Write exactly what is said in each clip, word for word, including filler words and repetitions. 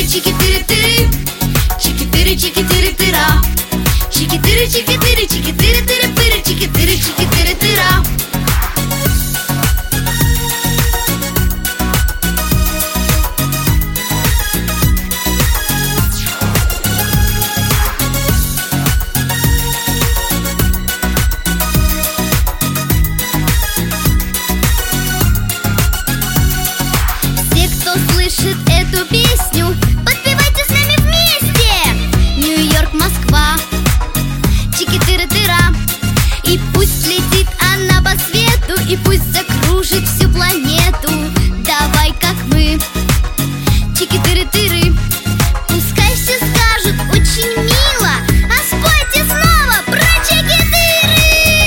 чики-тыры-тыры, чики-тыры, чики-тыры-тыра, чики-тыры, чики-тыры, чики-тыры-тыры-пыры, чики-тыры, чики-тыры-тыра. Слышит эту песню, подпевайте с нами вместе. Нью-Йорк, Москва, чики-тыры-тыра. И пусть летит она по свету, и пусть закружит всю планету. Давай как мы, чики-тыры-тыры. Пускай все скажут очень мило, а спойте снова про чики-тыры.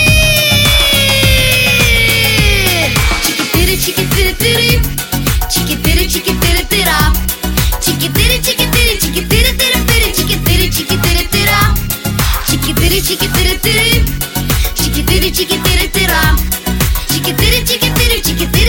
Чики-тыры, чики-тыры-тыры, чики-тыры, чики-тыры-тыра, чики-тыры, чики-тыры, чики-тыры-тыры-пыры, чики-тыры, чики-тыры-тыра, чики-тыры, чики-тыры-тыры, чики-тыры, чики-тыры-тыра, чики-тыры, чики-тыры, чики-тыры.